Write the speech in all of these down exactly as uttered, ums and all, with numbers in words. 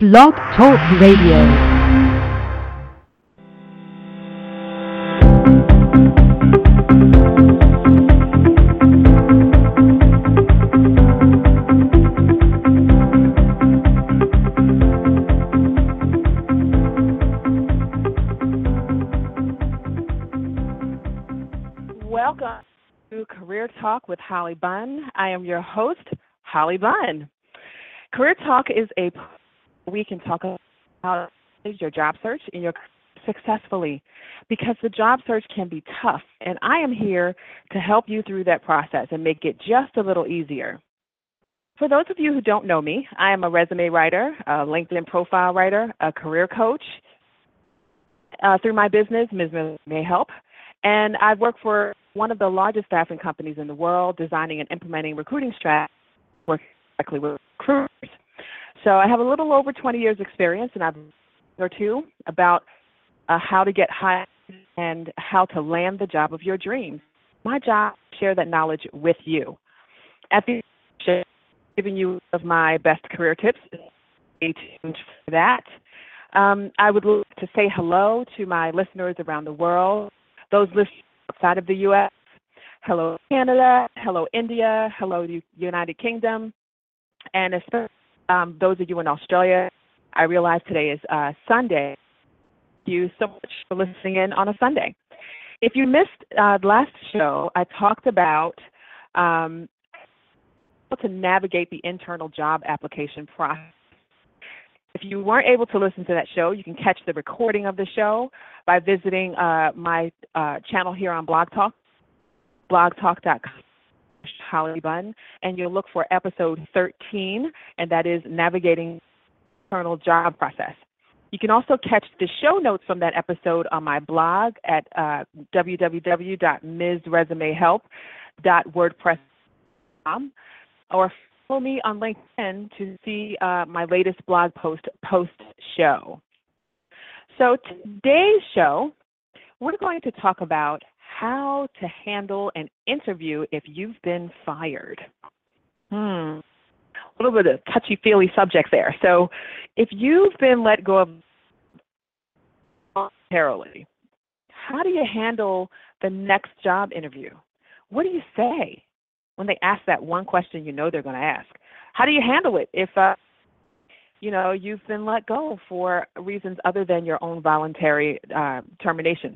Blog Talk Radio. Welcome to Career Talk with Holly Bunn. I am your host, Holly Bunn. Career Talk is a we can talk about how to manage your job search and your successfully, because the job search can be tough, and I am here to help you through that process and make it just a little easier. For those of you who don't know me, I am a resume writer, a LinkedIn profile writer, a career coach uh, through my business, Miz Resume Help, and I've worked for one of the largest staffing companies in the world, designing and implementing recruiting strategies, working directly with recruiters. So I have a little over twenty years experience, and I've or two about uh, how to get hired and how to land the job of your dreams. My job is to share that knowledge with you. At the end, giving you of my best career tips. Stay tuned for that. Um, I would like to say hello to my listeners around the world, those listeners outside of the U S Hello Canada, hello India, hello United Kingdom, and especially um, those of you in Australia. I realize today is uh, Sunday. Thank you so much for listening in on a Sunday. If you missed uh, the last show, I talked about um, how to navigate the internal job application process. If you weren't able to listen to that show, you can catch the recording of the show by visiting uh, my uh, channel here on Blog Talk, blog talk dot com. Holly Bunn, and you'll look for episode thirteen, and that is Navigating the Internal Job Process. You can also catch the show notes from that episode on my blog at uh, w w w dot ms resume help dot wordpress dot com, or follow me on LinkedIn to see uh, my latest blog post post-show. So today's show, we're going to talk about how to handle an interview if you've been fired. Hmm. A little bit of touchy-feely subject there. So if you've been let go of voluntarily, how do you handle the next job interview? What do you say when they ask that one question you know they're going to ask? How do you handle it if, uh, you know, you've been let go for reasons other than your own voluntary uh, termination?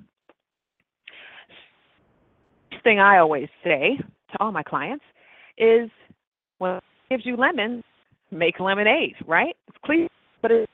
Thing I always say to all my clients is, when it gives you lemons, make lemonade, right? It's clear, but it's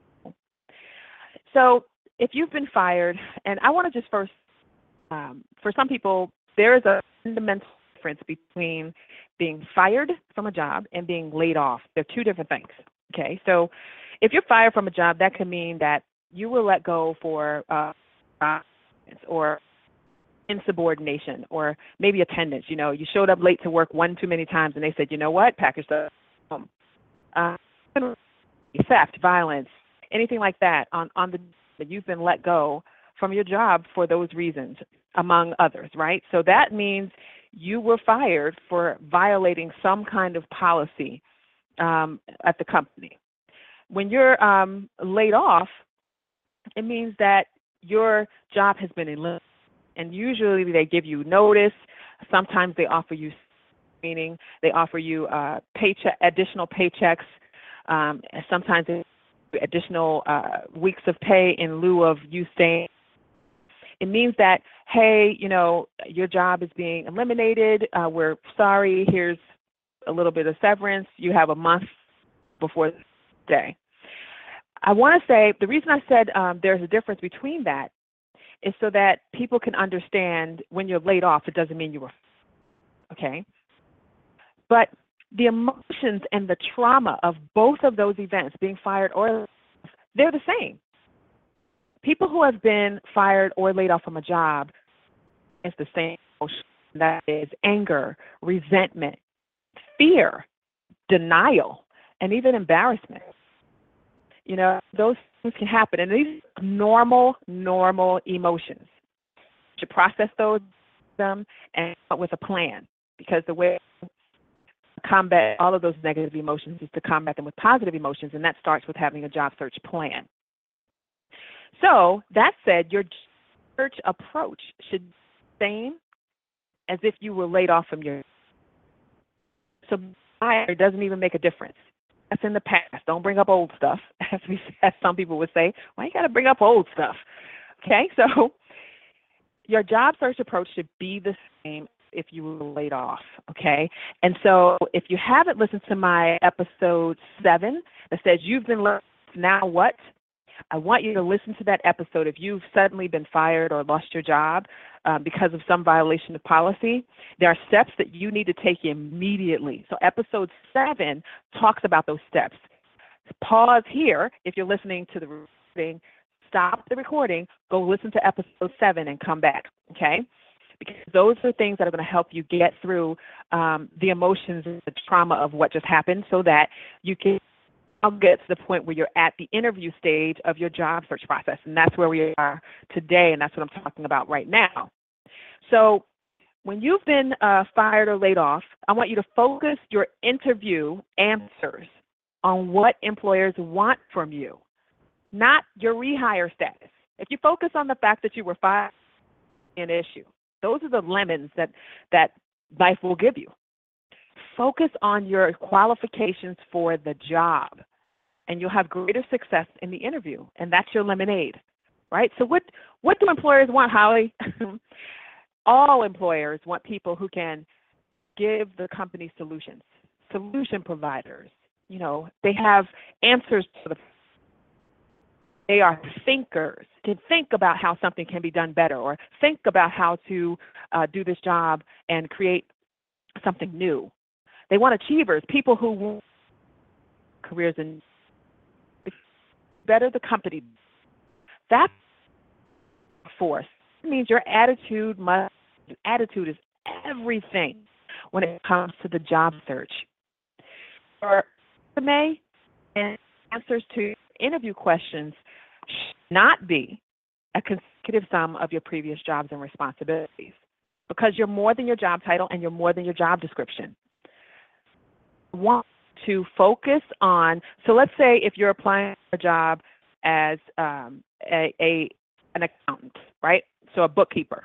so if you've been fired, and I want to just first, um, for some people, there is a fundamental difference between being fired from a job and being laid off. They're two different things, okay? So if you're fired from a job, that can mean that you were let go for uh, or insubordination, or maybe attendance. You know, you showed up late to work one too many times, and they said, you know what, pack your stuff home. Uh, theft, violence, anything like that on, on the that you've been let go from your job for those reasons, among others, right? So that means you were fired for violating some kind of policy um, at the company. When you're um, laid off, it means that your job has been eliminated. And usually they give you notice. Sometimes they offer you meaning they offer you uh, paycheck, additional paychecks. Um, sometimes additional uh, weeks of pay in lieu of you staying. It means that, hey, you know, your job is being eliminated. Uh, we're sorry. Here's a little bit of severance. You have a month before the day. I want to say the reason I said um, there's a difference between that is so that people can understand when you're laid off, it doesn't mean you were, okay? But the emotions and the trauma of both of those events, being fired or they're the same. People who have been fired or laid off from a job, it's the same emotion. That is anger, resentment, fear, denial, and even embarrassment. You know, those things can happen, and these are normal, normal emotions. You should process those them and come up with a plan, because the way combat all of those negative emotions is to combat them with positive emotions, and that starts with having a job search plan. So that said, your search approach should be the same as if you were laid off from your. So it doesn't even make a difference. That's in the past. Don't bring up old stuff, as we as some people would say. Why you got to bring up old stuff? Okay, so your job search approach should be the same if you were laid off, okay? And so if you haven't listened to my episode seven that says you've been laid off, now what? I want you to listen to that episode. If you've suddenly been fired or lost your job um, because of some violation of policy, there are steps that you need to take immediately. So episode seven talks about those steps. Pause here if you're listening to the recording. Stop the recording, go listen to episode seven and come back, okay? Because those are things that are going to help you get through um, the emotions and the trauma of what just happened so that you can I'll get to the point where you're at the interview stage of your job search process, and that's where we are today, and that's what I'm talking about right now. So when you've been uh, fired or laid off, I want you to focus your interview answers on what employers want from you, not your rehire status. If you focus on the fact that you were fired, an issue. Those are the lemons that, that life will give you. Focus on your qualifications for the job, and you'll have greater success in the interview, and that's your lemonade, right? So what, what do employers want, Holly? All employers want people who can give the company solutions, solution providers. You know, they have answers to the They are thinkers, can think about how something can be done better or think about how to uh, do this job and create something new. They want achievers, people who want careers and better the company. That's force. It means your attitude must, attitude is everything when it comes to the job search. Your resume and answers to interview questions should not be a consecutive sum of your previous jobs and responsibilities, because you're more than your job title and you're more than your job description. Want to focus on, so let's say if you're applying for a job as um, a, a an accountant, right? So a bookkeeper.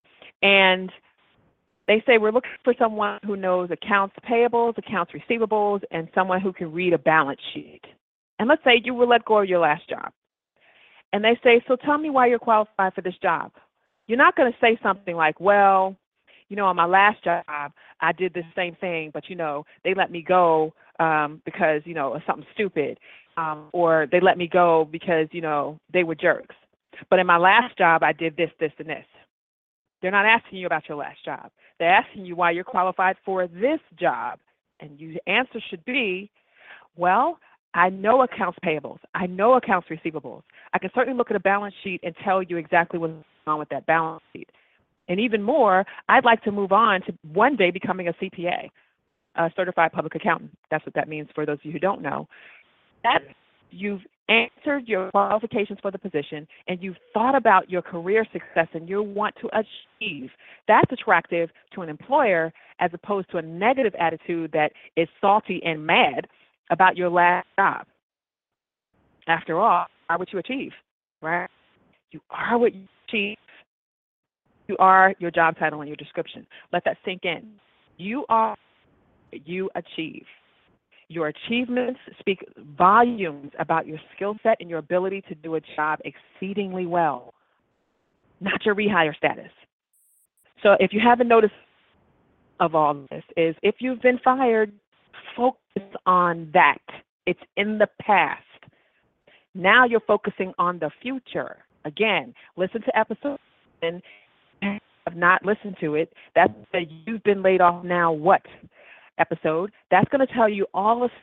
And they say we're looking for someone who knows accounts payables, accounts receivables, and someone who can read a balance sheet. And let's say you were let go of your last job. And they say, so tell me why you're qualified for this job. You're not going to say something like, well, you know, on my last job, I did the same thing, but, you know, they let me go um, because, you know, of something stupid. Um, or they let me go because, you know, they were jerks. But in my last job, I did this, this, and this. They're not asking you about your last job. They're asking you why you're qualified for this job. And your answer should be, well, I know accounts payables. I know accounts receivables. I can certainly look at a balance sheet and tell you exactly what's going on with that balance sheet. And even more, I'd like to move on to one day becoming a C P A, a certified public accountant. That's what that means for those of you who don't know. That you've answered your qualifications for the position and you've thought about your career success and you want to achieve. That's attractive to an employer as opposed to a negative attitude that is salty and mad about your last job. After all, you are what you achieve, right? You are what you achieve. You are your job title and your description. Let that sink in. You are what you achieve. Your achievements speak volumes about your skill set and your ability to do a job exceedingly well, not your rehire status. So if you haven't noticed of all this is if you've been fired, focus on that. It's in the past. Now you're focusing on the future. Again, listen to episode and have not listened to it. That's the you've been laid off now what episode. That's going to tell you all of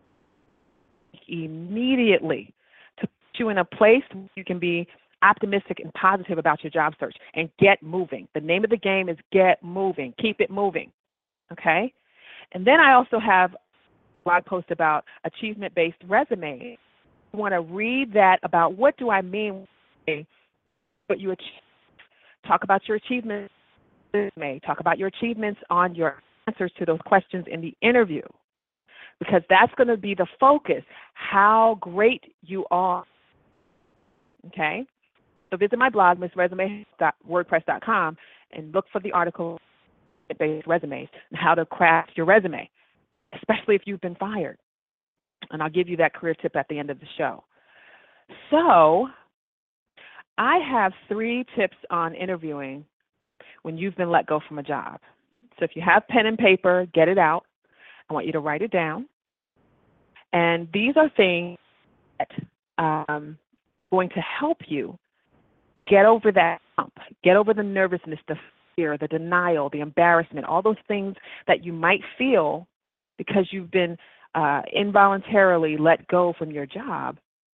immediately to put you in a place where you can be optimistic and positive about your job search and get moving. The name of the game is get moving. Keep it moving. Okay? And then I also have a blog post about achievement-based resumes. You want to read that about what do I mean when what you achieve. Talk about your achievements resume. Talk about your achievements on your answers to those questions in the interview, because that's going to be the focus, how great you are. Okay? So visit my blog, miss resume dot wordpress dot com, and look for the article, Based Resumes, and how to craft your resume, especially if you've been fired. And I'll give you that career tip at the end of the show. So I have three tips on interviewing when you've been let go from a job. So if you have pen and paper, get it out. I want you to write it down. And these are things that are um, going to help you get over that hump, get over the nervousness, the fear, the denial, the embarrassment, all those things that you might feel because you've been uh, involuntarily let go from your job.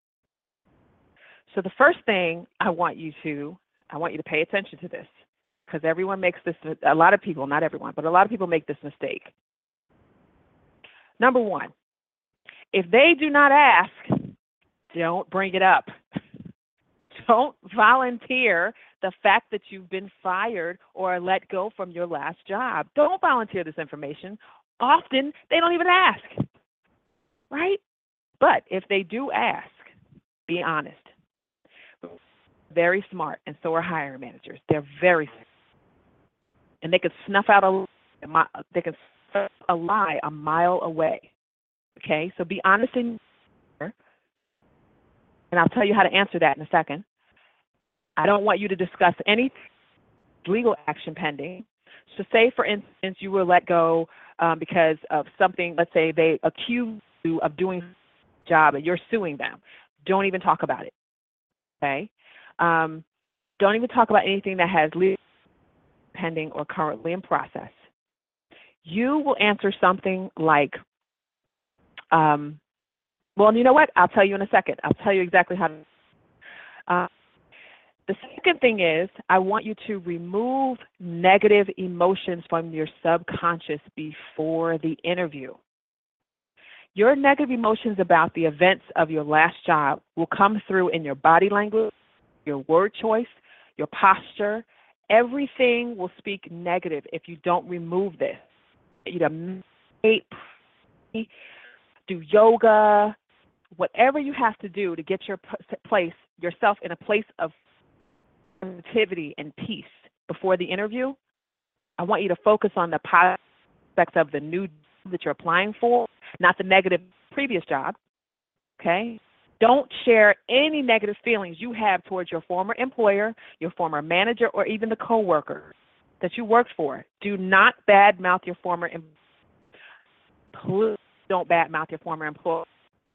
So the first thing I want you to, I want you to pay attention to this, because everyone makes this, a lot of people, not everyone, but a lot of people make this mistake. Number one, if they do not ask, don't bring it up. Don't volunteer the fact that you've been fired or let go from your last job. Don't volunteer this information. Often, they don't even ask, right? But if they do ask, be honest. Very smart, and so are hiring managers. They're very smart. And they can snuff out a, they can snuff a lie a mile away. Okay, so be honest in and I'll tell you how to answer that in a second. I don't want you to discuss any legal action pending. So say, for instance, you were let go um, because of something, let's say they accuse you of doing a job and you're suing them. Don't even talk about it, okay? Um, don't even talk about anything that has legal pending or currently in process. You will answer something like, um, well, you know what? I'll tell you in a second. I'll tell you exactly how to. Uh, the second thing is, I want you to remove negative emotions from your subconscious before the interview. Your negative emotions about the events of your last job will come through in your body language, your word choice, your posture. Everything will speak negative if you don't remove this. You know, meditate, do yoga, whatever you have to do to get your place, yourself in a place of positivity and peace before the interview. I want you to focus on the positive aspects of the new job that you're applying for, not the negative previous job, okay? Don't share any negative feelings you have towards your former employer, your former manager, or even the coworker that you worked for. Do not badmouth your former employer. Please don't badmouth your former employer.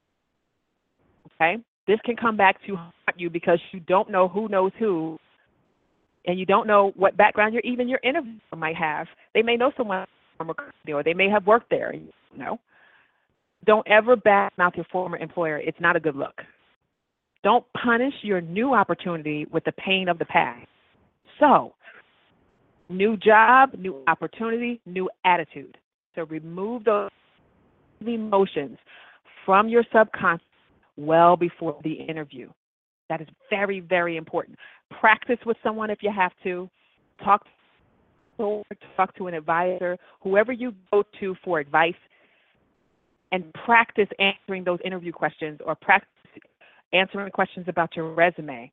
Okay? This can come back to haunt you because you don't know who knows who, and you don't know what background your even your interviewer might have. They may know someone from a company, or they may have worked there. You know. Don't ever badmouth your former employer. It's not a good look. Don't punish your new opportunity with the pain of the past. So, new job, new opportunity, new attitude. So remove those emotions from your subconscious well before the interview. That is very, very important. Practice with someone if you have to. Talk to, talk to an advisor, whoever you go to for advice, and practice answering those interview questions or practice answering questions about your resume.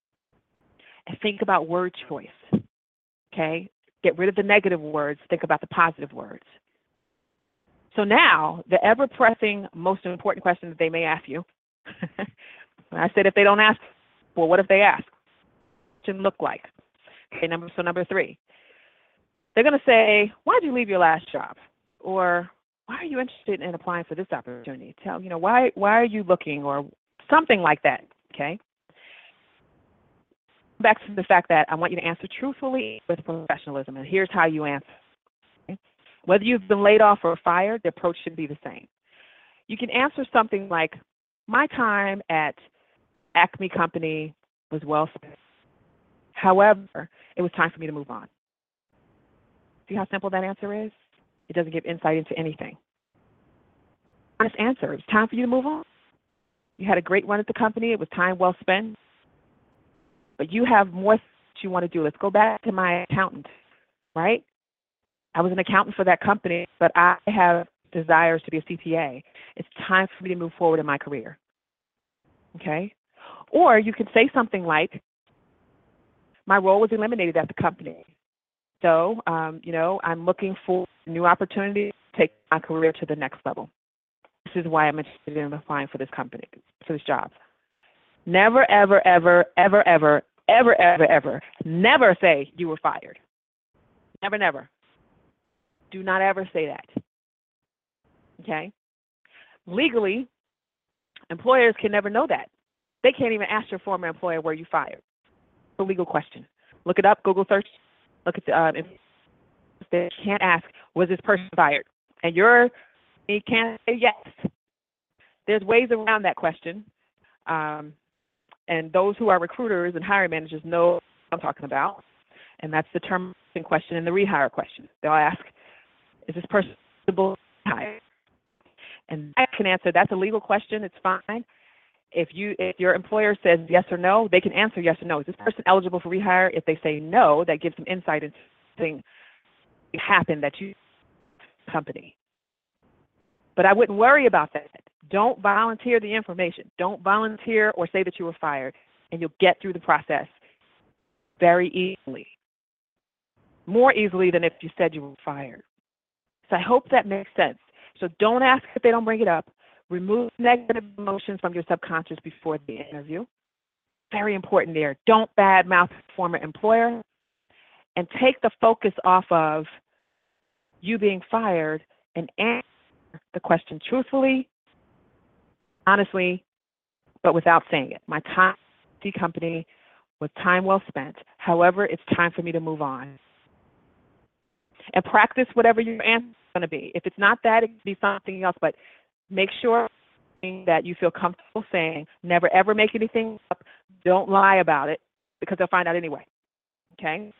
And think about word choice, okay? Get rid of the negative words. Think about the positive words. So now, the ever-pressing, most important question that they may ask you, I said if they don't ask, well, what if they ask? What should it look like? Okay, number, so number three, they're going to say, why did you leave your last job? Or why are you interested in applying for this opportunity? Tell, you know, why, why are you looking, or something like that, okay? Back to the fact that I want you to answer truthfully with professionalism, and here's how you answer. Okay? Whether you've been laid off or fired, the approach should be the same. You can answer something like, my time at Acme Company was well spent. However, it was time for me to move on. See how simple that answer is? It doesn't give insight into anything. Honest answer. It's time for you to move on. You had a great run at the company. It was time well spent. But you have more that you want to do. Let's go back to my accountant, right? I was an accountant for that company, but I have desires to be a C P A. It's time for me to move forward in my career. Okay? Or you can say something like, my role was eliminated at the company. So, um, you know, I'm looking for a new opportunity to take my career to the next level. This is why I'm interested in applying for this company, for this job. Never, ever, ever, ever, ever, ever, ever, ever, never say you were fired. Never, never. Do not ever say that. Okay? Legally, employers can never know that. They can't even ask your former employer, were you fired? It's a legal question. Look it up, Google search. Look at the, uh, they can't ask, was this person fired? And you're, you can't say yes. There's ways around that question. Um, and those who are recruiters and hiring managers know what I'm talking about. And that's the term in question and the rehire question. They'll ask, is this person eligible to hire? And I can answer, that's a legal question, it's fine. If you if your employer says yes or no, they can answer yes or no. Is this person eligible for rehire? If they say no, that gives them insight into something happened that you company. But I wouldn't worry about that. Don't volunteer the information. Don't volunteer or say that you were fired, and you'll get through the process very easily. More easily than if you said you were fired. So I hope that makes sense. So don't ask if they don't bring it up. Remove negative emotions from your subconscious before the interview. Very important there. Don't badmouth a former employer. And take the focus off of you being fired and answer the question truthfully, honestly, but without saying it. My time at the company was time well spent. However, it's time for me to move on. And practice whatever your answer is going to be. If it's not that, it could be something else, but make sure that you feel comfortable saying, never ever make anything up, don't lie about it, because they'll find out anyway, okay?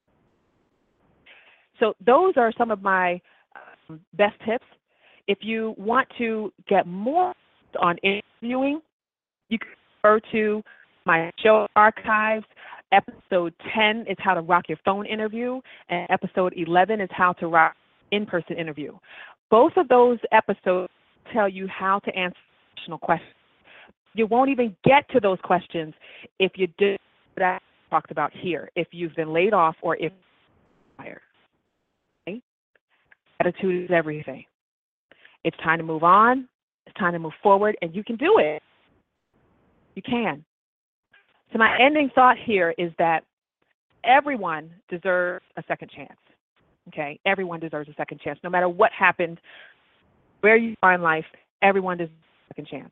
So those are some of my um, best tips. If you want to get more on interviewing, you can refer to my show archives. Episode ten is how to rock your phone interview, and episode eleven is how to rock in-person interview. Both of those episodes tell you how to answer additional questions. You won't even get to those questions if you do what I talked about here, if you've been laid off or if you're fired. Okay? Attitude is everything. It's time to move on. It's time to move forward, and you can do it. You can. So my ending thought here is that everyone deserves a second chance. Okay? Everyone deserves a second chance. No matter what happened, where you are in life, everyone deserves a second chance.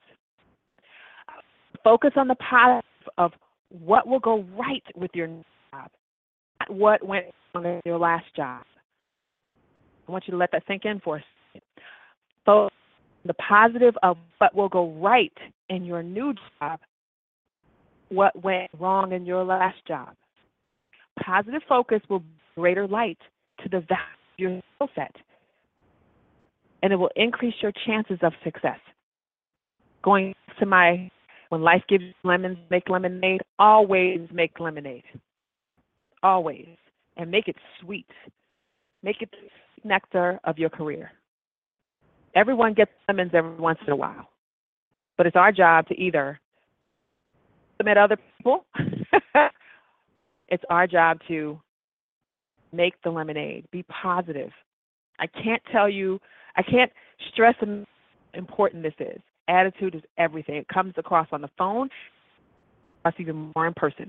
Focus on the positive of what will go right with your new job, not what went wrong in your last job. I want you to let that sink in for a second. Focus on the positive of what will go right in your new job, what went wrong in your last job. Positive focus will bring greater light to the value of your skill set, and it will increase your chances of success. Going to my, when life gives you lemons, make lemonade, always make lemonade. Always. And make it sweet. Make it the nectar of your career. Everyone gets lemons every once in a while, but it's our job to either at other people. It's our job to make the lemonade. Be positive. I can't tell you, I can't stress how important this is. Attitude is everything. It comes across on the phone, it's even more in person.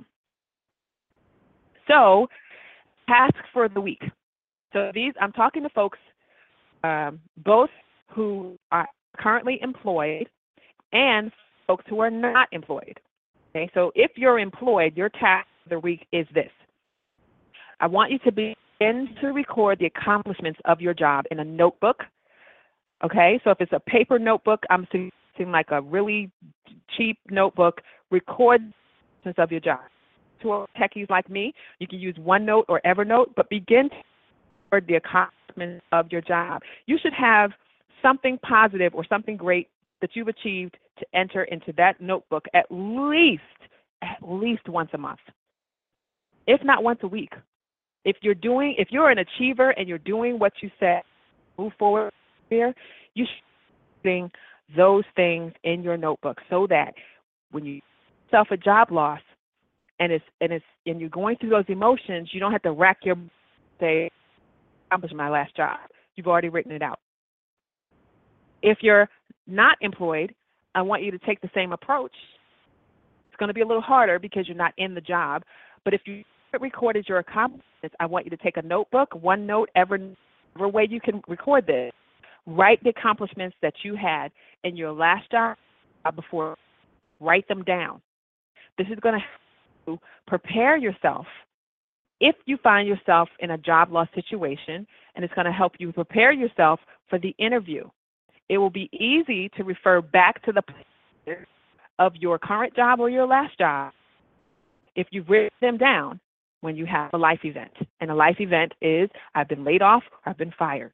So, task for the week. So these, I'm talking to folks, um, both who are currently employed and folks who are not employed. Okay, so if you're employed, your task for the week is this. I want you to begin to record the accomplishments of your job in a notebook. Okay, so if it's a paper notebook, I'm suggesting like a really cheap notebook. Record the accomplishments of your job. To techies like me, you can use OneNote or Evernote, but begin to record the accomplishments of your job. You should have something positive or something great that you've achieved to enter into that notebook at least, at least once a month, if not once a week. If you're doing, if you're an achiever and you're doing what you said, move forward here, you should be putting those things in your notebook so that when you self a job loss and it's and it's and you're going through those emotions, you don't have to rack your say, accomplished my last job. You've already written it out. If you're not employed, I want you to take the same approach. It's going to be a little harder because you're not in the job, but if you recorded your accomplishments, I want you to take a notebook, one note every, every way you can record this. Write the accomplishments that you had in your last job before. Write them down. This is going to help you prepare yourself if you find yourself in a job loss situation, and it's going to help you prepare yourself for the interview. It will be easy to refer back to the place of your current job or your last job if you've written them down when you have a life event. And a life event is, I've been laid off or I've been fired.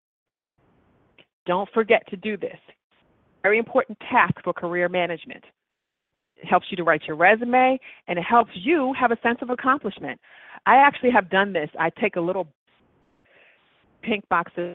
Don't forget to do this. Very important task for career management. It helps you to write your resume, and it helps you have a sense of accomplishment. I actually have done this. I take a little pink box of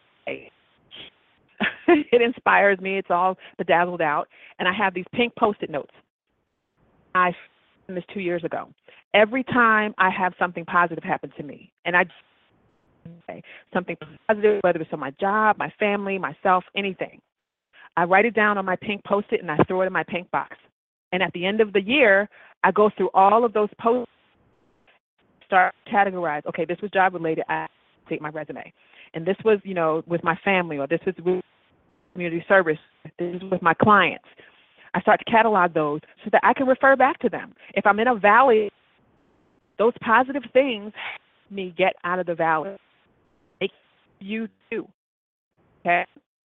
it inspires me. It's all bedazzled out. And I have these pink Post-it notes. I did this two years ago. Every time I have something positive happen to me, and I say something positive, whether it's on my job, my family, myself, anything, I write it down on my pink Post-it and I throw it in my pink box. And at the end of the year, I go through all of those posts, start categorize. Okay, this was job related. I take my resume, and this was, you know, with my family, or this was with community service. This is with my clients. I start to catalog those so that I can refer back to them. If I'm in a valley, those positive things help me get out of the valley. Make you too. Okay.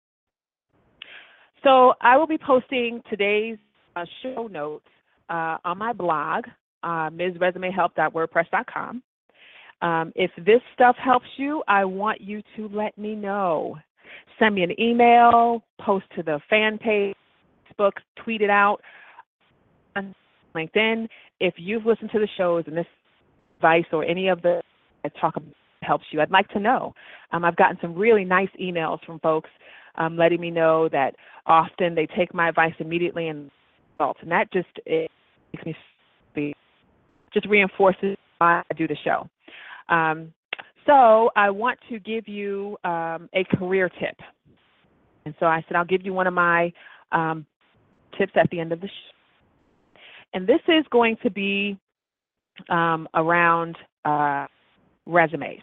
So I will be posting today's uh, show notes uh, on my blog, uh, ms resume help dot wordpress dot com. Um, if this stuff helps you, I want you to let me know. Send me an email, post to the fan page, Facebook, tweet it out on LinkedIn. If you've listened to the shows and this advice or any of the talk about helps you, I'd like to know. Um, I've gotten some really nice emails from folks um, letting me know that often they take my advice immediately and results, and that just it makes me be, just reinforces why I do the show. Um, so I want to give you um, a career tip. And so I said I'll give you one of my um, tips at the end of the show. And this is going to be um, around uh, resumes.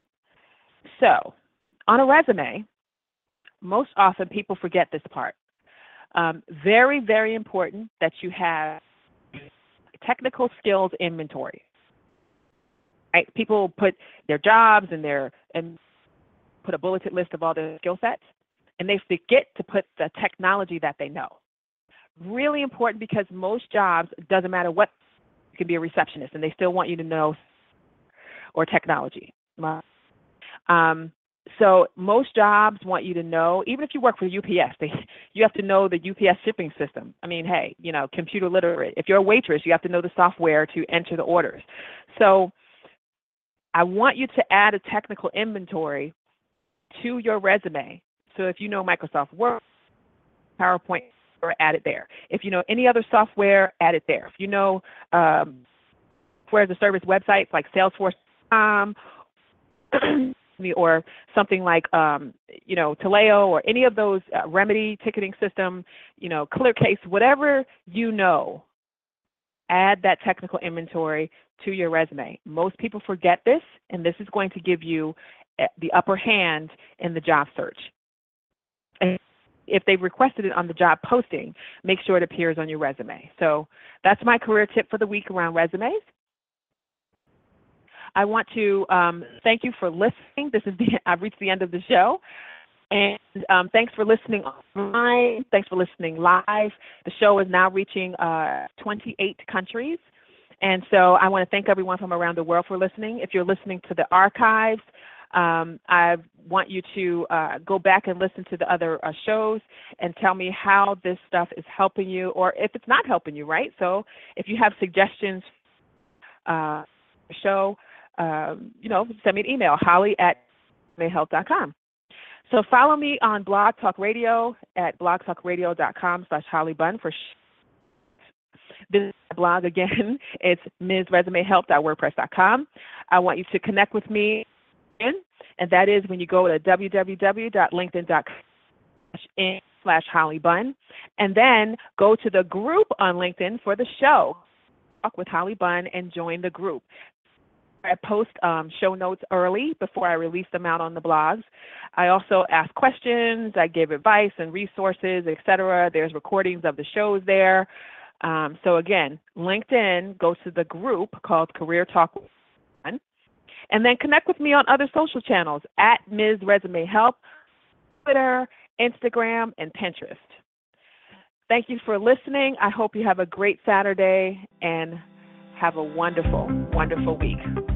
So on a resume, most often people forget this part. Um, very, very important that you have technical skills inventory. Right? People put their jobs and their and put a bulleted list of all their skill sets, and they forget to put the technology that they know. Really important, because most jobs, doesn't matter what, you can be a receptionist and they still want you to know or technology. Um, so most jobs want you to know, even if you work for U P S, they, you have to know the U P S shipping system. I mean, hey, you know, computer literate. If you're a waitress, you have to know the software to enter the orders. So I want you to add a technical inventory to your resume. So if you know Microsoft Word, PowerPoint, or add it there. If you know any other software, add it there. If you know um, software as a service websites like Salesforce dot com or something like um, you know Taleo or any of those uh, Remedy ticketing system, you know ClearCase, whatever you know, add that technical inventory to your resume. Most people forget this, and this is going to give you the upper hand in the job search. And if they've requested it on the job posting, make sure it appears on your resume. So that's my career tip for the week around resumes. I want to um, thank you for listening. This is the, I've reached the end of the show. And um, thanks for listening online. Thanks for listening live. The show is now reaching uh, twenty-eight countries. And so I want to thank everyone from around the world for listening. If you're listening to the archives, um, I want you to uh, go back and listen to the other uh, shows and tell me how this stuff is helping you, or if it's not helping you, right? So if you have suggestions uh, show, um, you know, send me an email, holly at health dot com. So follow me on Blog Talk Radio at blogtalkradio.com slash Holly Bunn for sh- this blog again. It's ms resume help dot wordpress dot com. I want you to connect with me, and that is when you go to w w w dot linkedin dot com slash Holly Bunn, and then go to the group on LinkedIn for the show, Talk with Holly Bunn, and join the group. I post um, show notes early before I release them out on the blogs. I also ask questions, I give advice and resources, et cetera. There's recordings of the shows there. Um, so again, LinkedIn, go to the group called Career Talk with Bunn, and then connect with me on other social channels at Miz Resume Help, Twitter, Instagram, and Pinterest. Thank you for listening. I hope you have a great Saturday and have a wonderful, wonderful week.